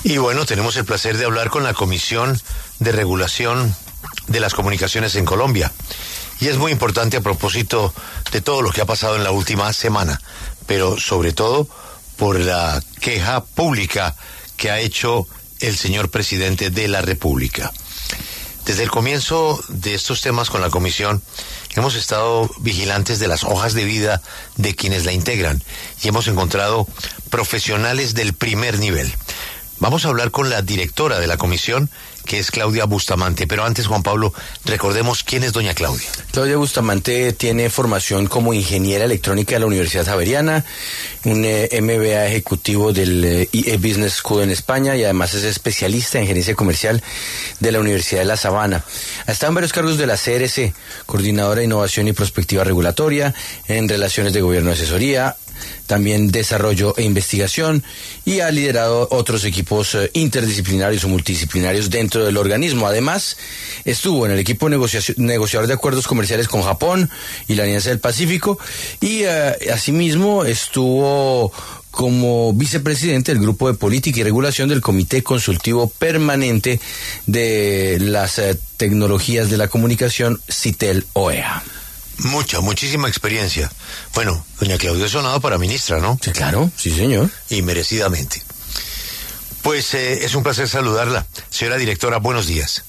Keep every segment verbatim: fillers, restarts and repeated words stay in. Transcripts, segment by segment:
Y bueno, tenemos el placer de hablar con la Comisión de Regulación de las Comunicaciones en Colombia. Y es muy importante a propósito de todo lo que ha pasado en la última semana, pero sobre todo por la queja pública que ha hecho el señor presidente de la República. Desde el comienzo de estos temas con la Comisión, hemos estado vigilantes de las hojas de vida de quienes la integran y hemos encontrado profesionales del primer nivel. Vamos a hablar con la directora de la comisión, que es Claudia Bustamante. Pero antes, Juan Pablo, recordemos quién es doña Claudia. Claudia Bustamante tiene formación como ingeniera electrónica de la Universidad Javeriana, un eh, M B A ejecutivo del eh, I E Business School en España y además es especialista en gerencia comercial de la Universidad de La Sabana. Ha estado en varios cargos de la C R C, coordinadora de innovación y prospectiva regulatoria, en relaciones de gobierno y asesoría, también desarrollo e investigación, y ha liderado otros equipos eh, interdisciplinarios o multidisciplinarios dentro del organismo. Además, estuvo en el equipo negociador de acuerdos comerciales con Japón y la Alianza del Pacífico, y eh, asimismo estuvo como vicepresidente del Grupo de Política y Regulación del Comité Consultivo Permanente de las eh, Tecnologías de la Comunicación, CITEL O E A. Mucha, muchísima experiencia. Bueno, doña Claudia es sonada para ministra, ¿no? Sí, claro, sí, señor. Y merecidamente. Pues eh, es un placer saludarla. Señora directora, buenos días.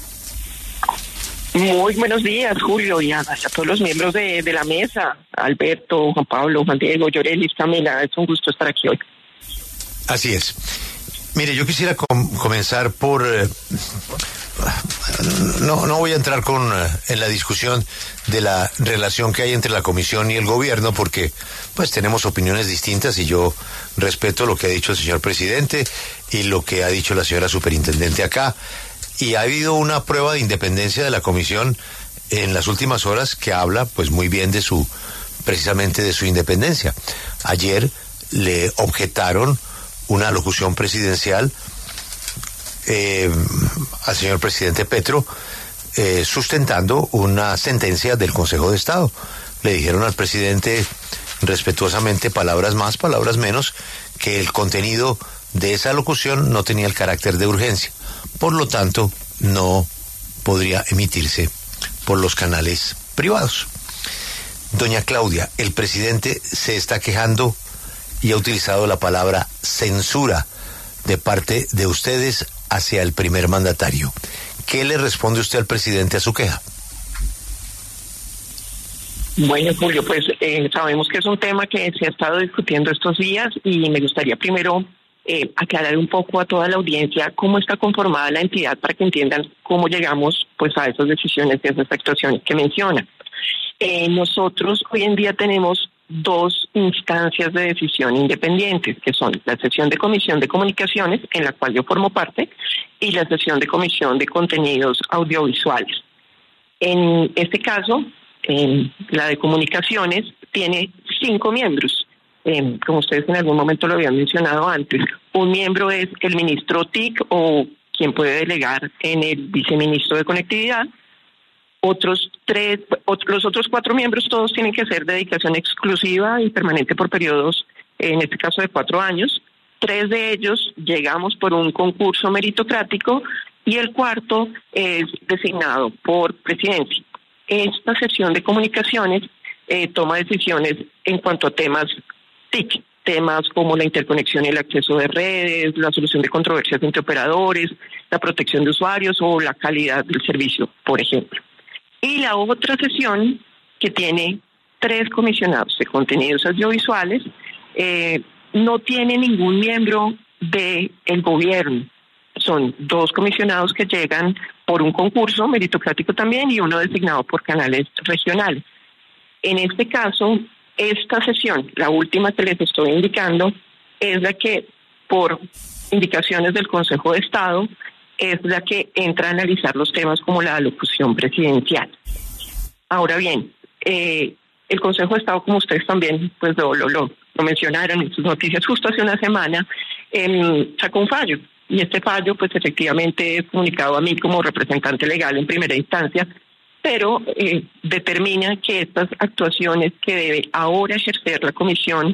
Muy buenos días, Julio, y a, a todos los miembros de, de la mesa, Alberto, Juan Pablo, Juan Diego, Llorelis, Camila. Es un gusto estar aquí hoy. Así es. Mire, yo quisiera com- comenzar por... Eh, No, no voy a entrar con uh, en la discusión de la relación que hay entre la comisión y el gobierno, porque pues tenemos opiniones distintas y yo respeto lo que ha dicho el señor presidente y lo que ha dicho la señora superintendente acá. Y ha habido una prueba de independencia de la comisión en las últimas horas que habla pues muy bien de su, precisamente de su independencia. Ayer le objetaron una alocución presidencial Eh, al señor presidente Petro, eh, sustentando una sentencia del Consejo de Estado. Le dijeron al presidente respetuosamente, palabras más, palabras menos, que el contenido de esa alocución no tenía el carácter de urgencia. Por lo tanto, no podría emitirse por los canales privados. Doña Claudia, el presidente se está quejando y ha utilizado la palabra censura de parte de ustedes hacia el primer mandatario. ¿Qué le responde usted al presidente a su queja? Bueno, Julio, pues eh, sabemos que es un tema que se ha estado discutiendo estos días y me gustaría primero eh, aclarar un poco a toda la audiencia cómo está conformada la entidad para que entiendan cómo llegamos pues a esas decisiones y a esas actuaciones que menciona. Eh, nosotros hoy en día tenemos dos instancias de decisión independientes, que son la sesión de Comisión de Comunicaciones, en la cual yo formo parte, y la sesión de Comisión de Contenidos Audiovisuales. En este caso, eh, la de Comunicaciones tiene cinco miembros, eh, como ustedes en algún momento lo habían mencionado antes. Un miembro es el ministro T I C o quien puede delegar en el viceministro de Conectividad. Otros tres, los otros cuatro miembros todos tienen que ser de dedicación exclusiva y permanente por periodos, en este caso de cuatro años. Tres de ellos llegamos por un concurso meritocrático y el cuarto es designado por presidencia. Esta sesión de comunicaciones eh, toma decisiones en cuanto a temas T I C, temas como la interconexión y el acceso de redes, la solución de controversias entre operadores, la protección de usuarios o la calidad del servicio, por ejemplo. Y la otra sesión, que tiene tres comisionados de contenidos audiovisuales, eh, no tiene ningún miembro del gobierno. Son dos comisionados que llegan por un concurso meritocrático también y uno designado por canales regionales. En este caso, esta sesión, la última que les estoy indicando, es la que, por indicaciones del Consejo de Estado, es la que entra a analizar los temas como la alocución presidencial. Ahora bien, eh, el Consejo de Estado, como ustedes también pues lo, lo, lo, lo mencionaron en sus noticias, justo hace una semana, eh, sacó un fallo. Y este fallo, pues efectivamente es comunicado a mí como representante legal en primera instancia, pero eh, determina que estas actuaciones que debe ahora ejercer la Comisión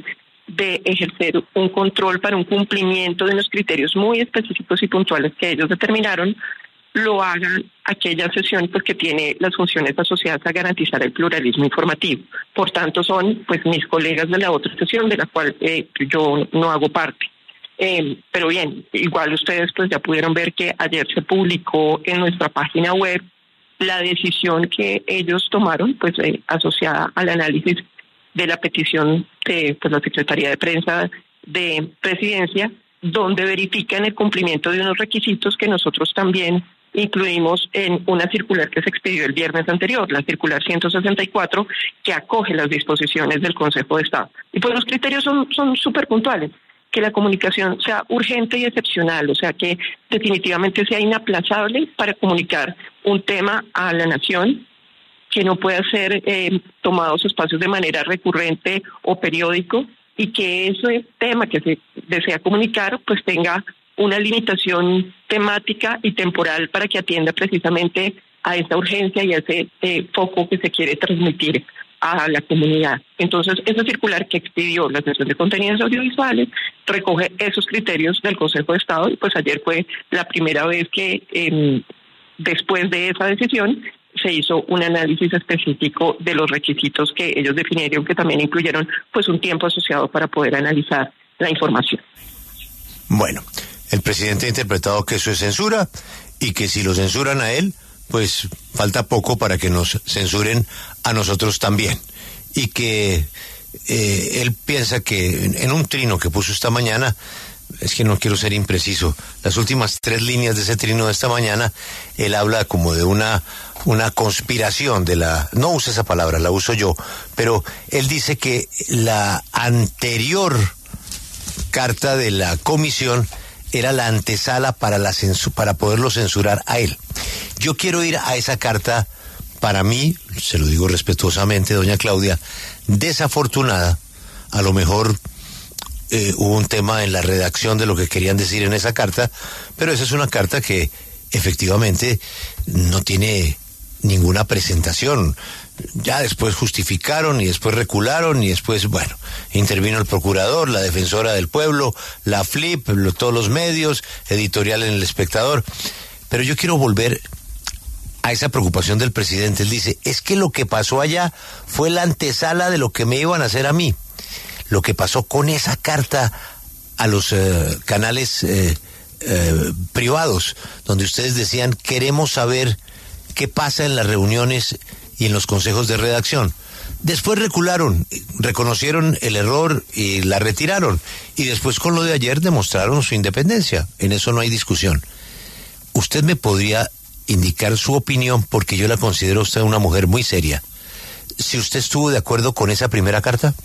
de ejercer un control para un cumplimiento de unos criterios muy específicos y puntuales que ellos determinaron, lo hagan aquella sesión pues que tiene las funciones asociadas a garantizar el pluralismo informativo. Por tanto, son pues mis colegas de la otra sesión, de la cual eh, yo no hago parte. Eh, pero bien, igual ustedes pues ya pudieron ver que ayer se publicó en nuestra página web la decisión que ellos tomaron, pues eh, asociada al análisis de la petición de pues, la Secretaría de Prensa de Presidencia, donde verifican el cumplimiento de unos requisitos que nosotros también incluimos en una circular que se expidió el viernes anterior, la circular ciento sesenta y cuatro, que acoge las disposiciones del Consejo de Estado. Y pues los criterios son son súper puntuales, que la comunicación sea urgente y excepcional, o sea, que definitivamente sea inaplazable para comunicar un tema a la nación, que no pueda ser eh, tomados espacios de manera recurrente o periódico, y que ese tema que se desea comunicar pues tenga una limitación temática y temporal para que atienda precisamente a esa urgencia y a ese eh, foco que se quiere transmitir a la comunidad. Entonces, esa circular que expidió la Sección de Contenidos Audiovisuales recoge esos criterios del Consejo de Estado, y pues ayer fue la primera vez que eh, después de esa decisión se hizo un análisis específico de los requisitos que ellos definieron, que también incluyeron pues un tiempo asociado para poder analizar la información. Bueno, el presidente ha interpretado que eso es censura y que si lo censuran a él, pues falta poco para que nos censuren a nosotros también. Y que eh, él piensa que en, en un trino que puso esta mañana, es que no quiero ser impreciso, las últimas tres líneas de ese trino de esta mañana, él habla como de una una conspiración de la, no usa esa palabra, la uso yo, pero él dice que la anterior carta de la comisión era la antesala para la censu- para poderlo censurar a él. Yo quiero ir a esa carta, para mí, se lo digo respetuosamente, doña Claudia, desafortunada. A lo mejor eh, hubo un tema en la redacción de lo que querían decir en esa carta, pero esa es una carta que efectivamente no tiene ninguna presentación. Ya después justificaron y después recularon y después, bueno, intervino el procurador, la defensora del pueblo, la F L I P, lo, todos los medios, editorial en El Espectador. Pero yo quiero volver a esa preocupación del presidente. Él dice, es que lo que pasó allá fue la antesala de lo que me iban a hacer a mí. Lo que pasó con esa carta a los eh, canales eh, eh, privados, donde ustedes decían, queremos saber qué pasa en las reuniones y en los consejos de redacción. Después recularon, reconocieron el error y la retiraron. Y después con lo de ayer demostraron su independencia. En eso no hay discusión. ¿Usted me podría indicar su opinión? Porque yo la considero a usted una mujer muy seria. ¿Si usted estuvo de acuerdo con esa primera carta?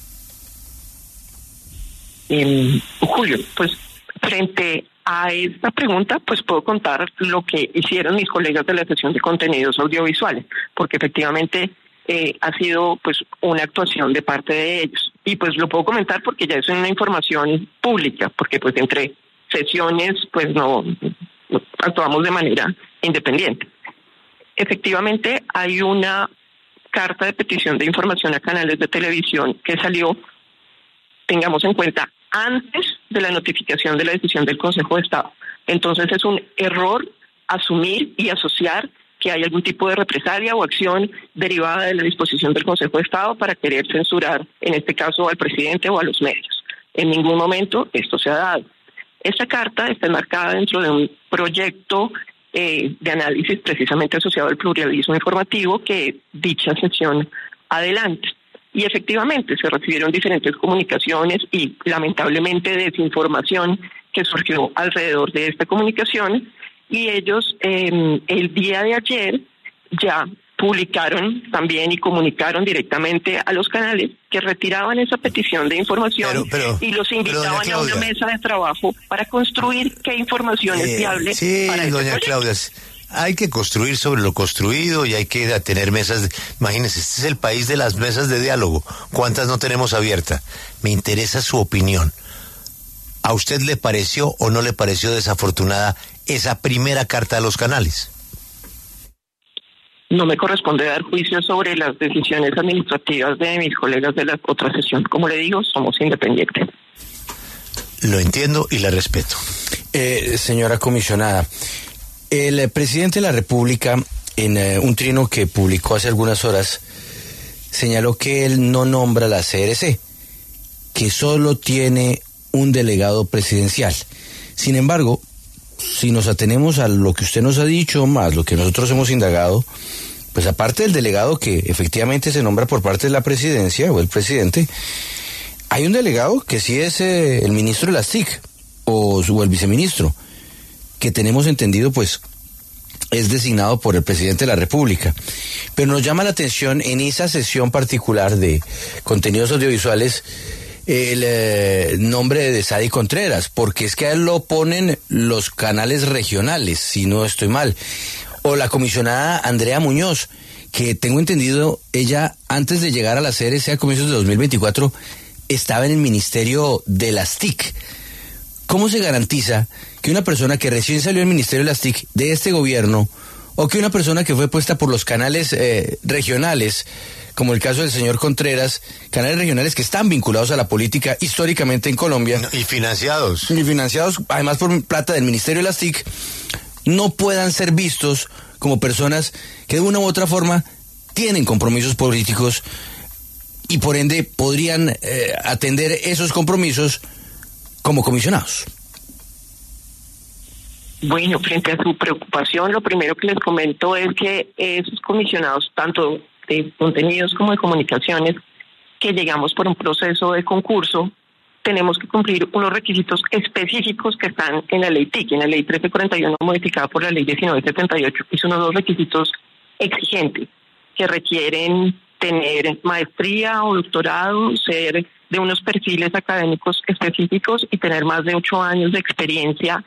Eh, Julio, pues frente a esta pregunta, pues puedo contar lo que hicieron mis colegas de la sección de contenidos audiovisuales, porque efectivamente eh, ha sido pues una actuación de parte de ellos. Y pues lo puedo comentar porque ya es una información pública, porque pues entre sesiones pues no, no actuamos de manera independiente. Efectivamente hay una carta de petición de información a canales de televisión que salió, tengamos en cuenta, antes de la notificación de la decisión del Consejo de Estado. Entonces es un error asumir y asociar que hay algún tipo de represalia o acción derivada de la disposición del Consejo de Estado para querer censurar, en este caso, al presidente o a los medios. En ningún momento esto se ha dado. Esta carta está enmarcada dentro de un proyecto eh, de análisis precisamente asociado al pluralismo informativo que dicha sección adelanta. Y efectivamente se recibieron diferentes comunicaciones y lamentablemente desinformación que surgió alrededor de esta comunicación, y ellos eh, el día de ayer ya publicaron también y comunicaron directamente a los canales que retiraban esa petición de información, pero, pero, y los invitaban a una mesa de trabajo para construir qué información eh, es viable. Sí, para doña este Claudia, hay que construir sobre lo construido y hay que tener mesas. De, imagínense, este es el país de las mesas de diálogo. ¿Cuántas no tenemos abiertas? Me interesa su opinión. ¿A usted le pareció o no le pareció desafortunada esa primera carta a los canales? no me corresponde dar juicio sobre las decisiones administrativas de mis colegas de la otra sesión. Como le digo, somos independientes. Lo entiendo y le respeto. Eh, señora comisionada, el presidente de la República, en eh, un trino que publicó hace algunas horas, señaló que él no nombra la C R C, que solo tiene un delegado presidencial. Sin embargo, si nos atenemos a lo que usted nos ha dicho, más lo que nosotros hemos indagado, pues aparte del delegado que efectivamente se nombra por parte de la presidencia o el presidente, hay un delegado que sí es eh, el ministro de las T I C o, o el viceministro, que tenemos entendido pues es designado por el presidente de la República. Pero nos llama la atención en esa sesión particular de contenidos audiovisuales el eh, nombre de Sadi Contreras, porque es que a él lo ponen los canales regionales, si no estoy mal, o la comisionada Andrea Muñoz, que tengo entendido, ella antes de llegar a la C R C a comienzos de dos mil veinticuatro estaba en el Ministerio de las T I C. ¿Cómo se garantiza que una persona que recién salió del Ministerio de las T I C de este gobierno, o que una persona que fue puesta por los canales eh, regionales, como el caso del señor Contreras, canales regionales que están vinculados a la política históricamente en Colombia, y financiados, y financiados además por plata del Ministerio de las T I C, no puedan ser vistos como personas que de una u otra forma tienen compromisos políticos y por ende podrían eh, atender esos compromisos como comisionados? Bueno, frente a su preocupación, lo primero que les comento es que esos comisionados, tanto de contenidos como de comunicaciones, que llegamos por un proceso de concurso, tenemos que cumplir unos requisitos específicos que están en la ley T I C, en la ley trece cuarenta y uno modificada por la ley diecinueve setenta y ocho, y son unos requisitos exigentes que requieren tener maestría o doctorado, ser de unos perfiles académicos específicos y tener más de ocho años de experiencia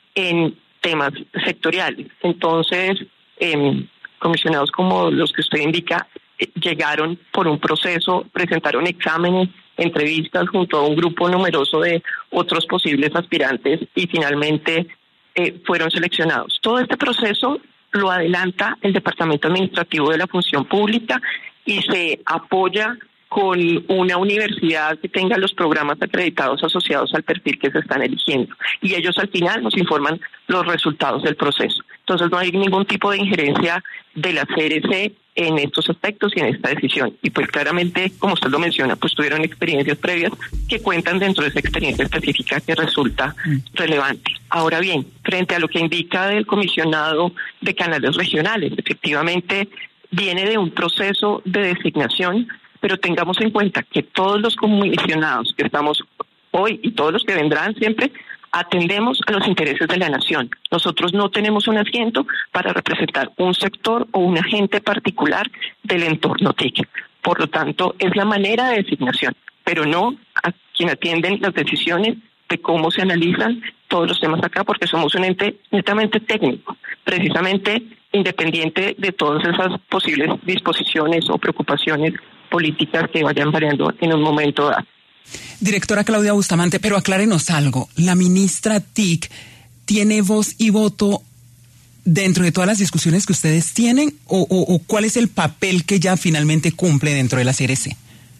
en temas sectoriales. Entonces, eh, comisionados como los que usted indica, eh, llegaron por un proceso, presentaron exámenes, entrevistas junto a un grupo numeroso de otros posibles aspirantes y finalmente eh, fueron seleccionados. Todo este proceso lo adelanta el Departamento Administrativo de la Función Pública y se apoya con una universidad que tenga los programas acreditados asociados al perfil que se están eligiendo. Y ellos al final nos informan los resultados del proceso. Entonces no hay ningún tipo de injerencia de la C R C en estos aspectos y en esta decisión. Y pues claramente, como usted lo menciona, pues tuvieron experiencias previas que cuentan dentro de esa experiencia específica que resulta relevante. Ahora bien, frente a lo que indica del comisionado de canales regionales, efectivamente viene de un proceso de designación, pero tengamos en cuenta que todos los comisionados que estamos hoy y todos los que vendrán siempre atendemos a los intereses de la nación. Nosotros no tenemos un asiento para representar un sector o un agente particular del entorno T I C. Por lo tanto, es la manera de designación, pero no a quien atienden las decisiones de cómo se analizan todos los temas acá, porque somos un ente netamente técnico, precisamente independiente de todas esas posibles disposiciones o preocupaciones políticas que vayan variando en un momento dado. Directora Claudia Bustamante, pero aclárenos algo. ¿La ministra T I C tiene voz y voto dentro de todas las discusiones que ustedes tienen o, o, o cuál es el papel que ella finalmente cumple dentro de la C R C?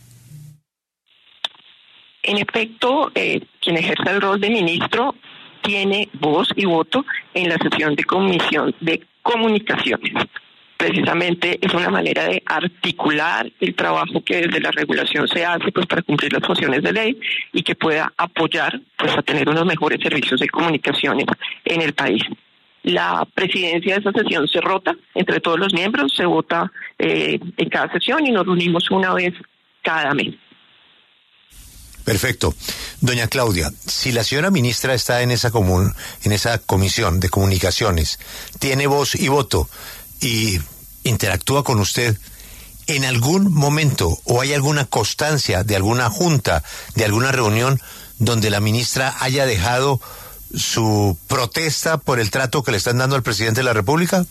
En efecto, eh, quien ejerce el rol de ministro tiene voz y voto en la sesión de comisión de comunicaciones. Precisamente es una manera de articular el trabajo que desde la regulación se hace pues para cumplir las funciones de ley y que pueda apoyar pues a tener unos mejores servicios de comunicaciones en el país. La presidencia de esa sesión se rota entre todos los miembros, se vota eh, en cada sesión y nos reunimos una vez cada mes. Perfecto. Doña Claudia, si la señora ministra está en esa común, en esa comisión de comunicaciones, tiene voz y voto y interactúa con usted, ¿en algún momento o hay alguna constancia de alguna junta, de alguna reunión donde la ministra haya dejado su protesta por el trato que le están dando al presidente de la República?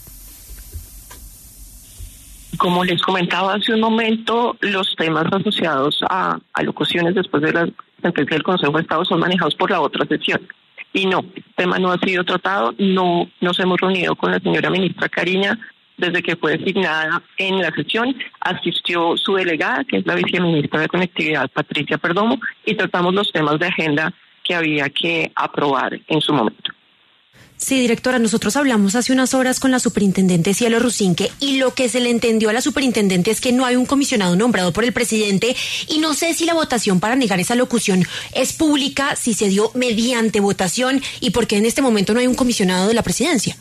Como les comentaba hace un momento, los temas asociados a alocuciones después de la sentencia del Consejo de Estado son manejados por la otra sesión. Y no, el tema no ha sido tratado, no nos hemos reunido con la señora ministra Cariña desde que fue designada en la sesión, asistió su delegada, que es la viceministra de Conectividad, Patricia Perdomo, y tratamos los temas de agenda que había que aprobar en su momento. Sí, directora, nosotros hablamos hace unas horas con la superintendente Cielo Rusinque y lo que se le entendió a la superintendente es que no hay un comisionado nombrado por el presidente y no sé si la votación para negar esa locución es pública, si se dio mediante votación y por qué en este momento no hay un comisionado de la presidencia.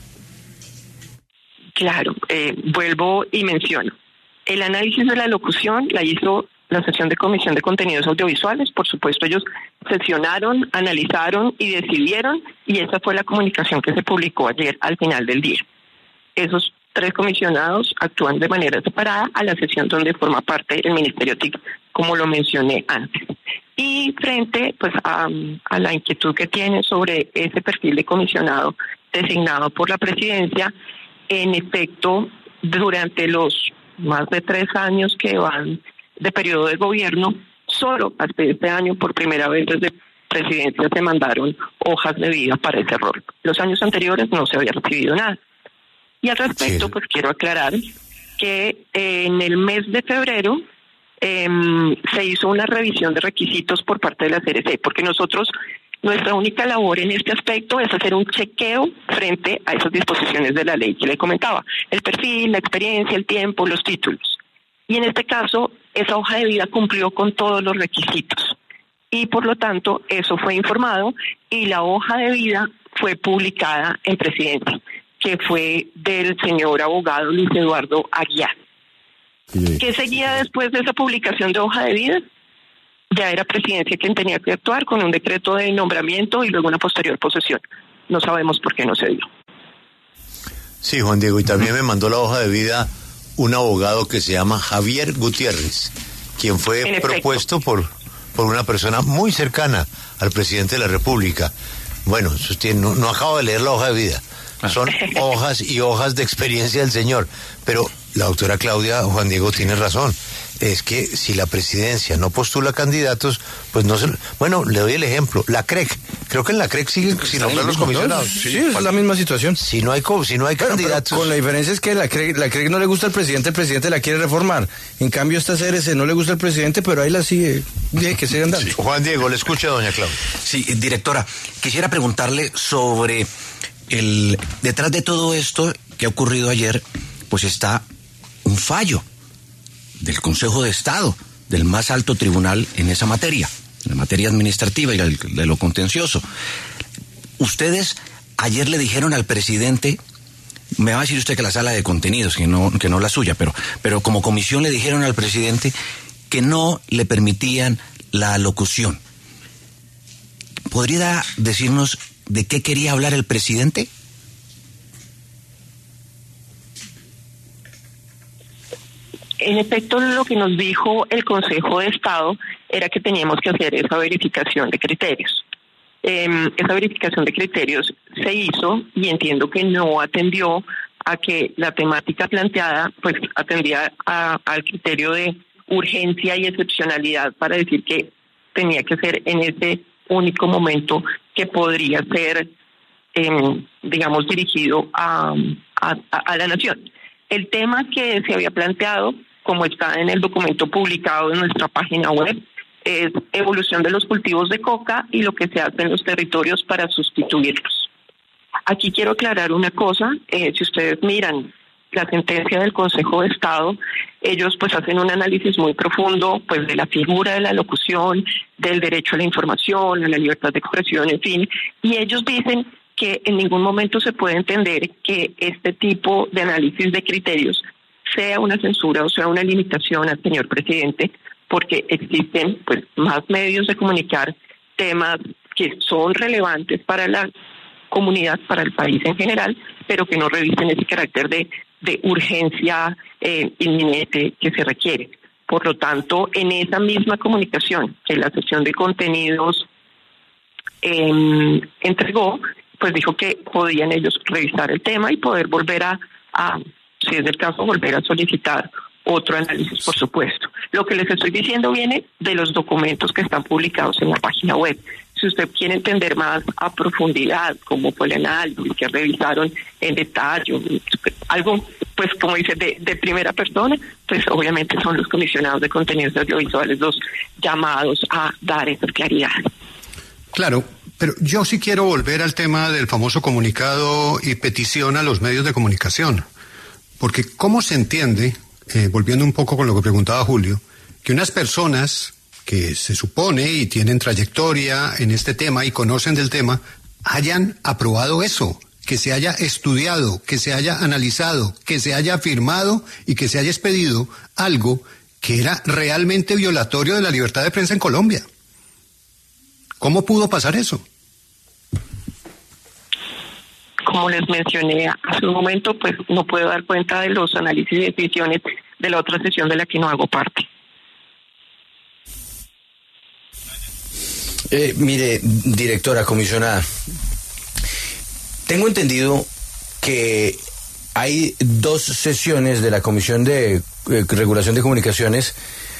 Claro, eh, vuelvo y menciono. El análisis de la locución la hizo la sesión de Comisión de Contenidos Audiovisuales. Por supuesto, ellos sesionaron, analizaron y decidieron, y esa fue la comunicación que se publicó ayer al final del día. Esos tres comisionados actúan de manera separada a la sesión donde forma parte el Ministerio T I C, como lo mencioné antes. Y frente pues a, a la inquietud que tiene sobre ese perfil de comisionado designado por la presidencia, en efecto, durante los más de tres años que van de periodo de gobierno, solo hasta este año, por primera vez desde presidencia, se mandaron hojas de vida para ese rol. Los años anteriores no se había recibido nada. Y al respecto, sí. pues quiero aclarar que eh, en el mes de febrero eh, se hizo una revisión de requisitos por parte de la C R C, porque nosotros, nuestra única labor en este aspecto es hacer un chequeo frente a esas disposiciones de la ley que le comentaba, el perfil, la experiencia, el tiempo, los títulos. Y en este caso, esa hoja de vida cumplió con todos los requisitos. Y por lo tanto, eso fue informado y la hoja de vida fue publicada en Presidencia, que fue del señor abogado Luis Eduardo Aguiar. Sí. ¿Qué seguía después de esa publicación de hoja de vida? Ya era Presidencia quien tenía que actuar con un decreto de nombramiento y luego una posterior posesión. No sabemos por qué no se dio. Sí, Juan Diego, y también me mandó la hoja de vida un abogado que se llama Javier Gutiérrez, quien fue propuesto por, por una persona muy cercana al presidente de la República. Bueno, usted no, no acabo de leer la hoja de vida. Son hojas y hojas de experiencia del señor. Pero la doctora Claudia, Juan Diego, tiene razón. Es que si la presidencia no postula candidatos, pues no se... Bueno, le doy el ejemplo. La C R E C. Creo que en la C R E C siguen sin nombrar los comisionados. Sí, sí, es la misma situación. Si no hay, si no hay pero, candidatos... Pero con la diferencia es que la C R E C, la C R E C no le gusta al presidente, el presidente la quiere reformar. En cambio, esta C R C no le gusta al presidente, pero ahí la sigue. Deje que sigan dando. Sí. Juan Diego, le escucha a doña Claudia. Sí, directora, quisiera preguntarle sobre el... Detrás de todo esto que ha ocurrido ayer, pues está un fallo del Consejo de Estado, del más alto tribunal en esa materia, en la materia administrativa y de lo contencioso. Ustedes ayer le dijeron al presidente, me va a decir usted que la sala de contenidos, que no, que no la suya, pero, pero como comisión le dijeron al presidente que no le permitían la locución. ¿Podría decirnos de qué quería hablar el presidente? En efecto, lo que nos dijo el Consejo de Estado era que teníamos que hacer esa verificación de criterios. Eh, esa verificación de criterios se hizo y entiendo que no atendió a que la temática planteada pues atendía a, al criterio de urgencia y excepcionalidad para decir que tenía que ser en ese único momento que podría ser, eh, digamos, dirigido a, a, a la nación. El tema que se había planteado, como está en el documento publicado en nuestra página web, es evolución de los cultivos de coca y lo que se hace en los territorios para sustituirlos. Aquí quiero aclarar una cosa, eh, si ustedes miran la sentencia del Consejo de Estado, ellos pues hacen un análisis muy profundo pues de la figura de la locución, del derecho a la información, a la libertad de expresión, en fin, y ellos dicen que en ningún momento se puede entender que este tipo de análisis de criterios sea una censura o sea una limitación al señor presidente, porque existen pues más medios de comunicar temas que son relevantes para la comunidad, para el país en general, pero que no revisten ese carácter de, de urgencia eh, inminente que se requiere. Por lo tanto, en esa misma comunicación que la sección de contenidos eh, entregó, pues dijo que podían ellos revisar el tema y poder volver a, a, si es del caso, volver a solicitar otro análisis, por supuesto. Lo que les estoy diciendo viene de los documentos que están publicados en la página web. Si usted quiere entender más a profundidad cómo fue el análisis, que revisaron en detalle, algo pues como dice, de, de primera persona, pues obviamente son los comisionados de contenidos audiovisuales los llamados a dar esa claridad. Claro, pero yo sí quiero volver al tema del famoso comunicado y petición a los medios de comunicación, porque ¿cómo se entiende, eh, volviendo un poco con lo que preguntaba Julio, que unas personas que se supone y tienen trayectoria en este tema y conocen del tema, hayan aprobado eso, que se haya estudiado, que se haya analizado, que se haya firmado y que se haya expedido algo que era realmente violatorio de la libertad de prensa en Colombia? ¿Cómo pudo pasar eso? Como les mencioné hace un momento, pues no puedo dar cuenta de los análisis y decisiones de la otra sesión de la que no hago parte. Eh, mire, directora, comisionada, tengo entendido que hay dos sesiones de la Comisión de eh, Regulación de Comunicaciones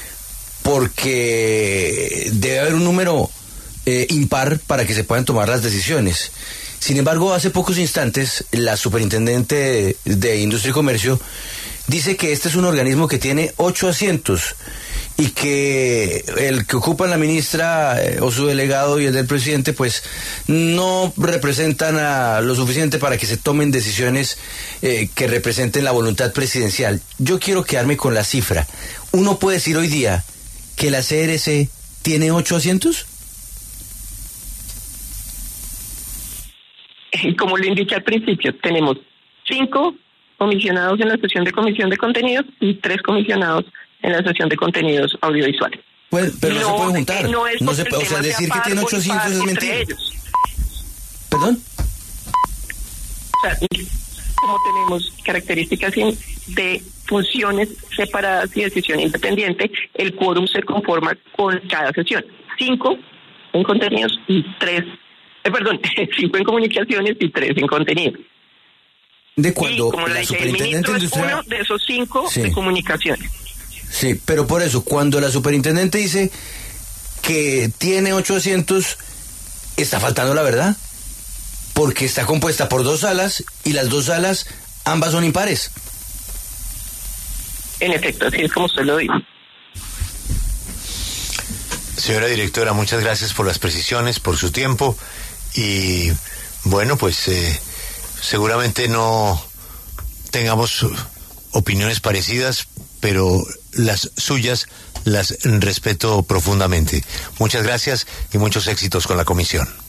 porque debe haber un número eh, impar para que se puedan tomar las decisiones. Sin embargo, hace pocos instantes, la superintendente de, de Industria y Comercio dice que este es un organismo que tiene ocho asientos y que el que ocupa la ministra eh, o su delegado y el del presidente pues no representan a lo suficiente para que se tomen decisiones eh, que representen la voluntad presidencial. Yo quiero quedarme con la cifra. ¿Uno puede decir hoy día que la C R C tiene ocho asientos? Como lo indiqué al principio, tenemos cinco comisionados en la sesión de comisión de contenidos y tres comisionados en la sesión de contenidos audiovisuales. Pues, pero no, no se puede juntar. No, es no se puede, o sea, decir que tiene ochocientos es mentira. ¿Perdón? O sea, como tenemos características de funciones separadas y decisión independiente, el quórum se conforma con cada sesión. Cinco en contenidos y tres, eh, perdón, cinco en comunicaciones y tres en contenido. De cuando y como la le dije, superintendente el ministro industrial... es uno de esos cinco sí. de comunicaciones. Sí, pero por eso, cuando la superintendente dice que tiene ocho asientos, está faltando la verdad, porque está compuesta por dos salas y las dos salas, ambas son impares. En efecto, así es como usted lo dijo. Señora directora, muchas gracias por las precisiones, por su tiempo y bueno, pues eh, seguramente no tengamos opiniones parecidas, pero las suyas las respeto profundamente. Muchas gracias y muchos éxitos con la comisión.